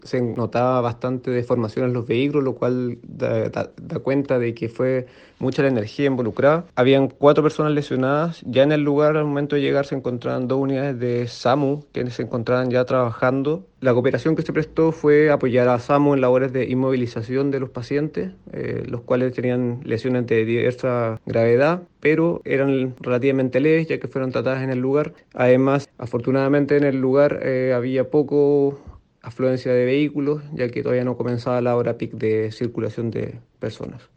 Se notaba bastante deformación en los vehículos, lo cual da cuenta de que fue mucha la energía involucrada. Habían 4 personas lesionadas. Ya en el lugar, al momento de llegar, se encontraban 2 unidades de SAMU que se encontraban ya trabajando. La cooperación que se prestó fue apoyar a SAMU en labores de inmovilización de los pacientes, los cuales tenían lesiones de diversa gravedad, pero eran relativamente leves ya que fueron tratadas en el lugar. Además, afortunadamente en el lugar había poco afluencia de vehículos, ya que todavía no comenzaba la hora peak de circulación de personas.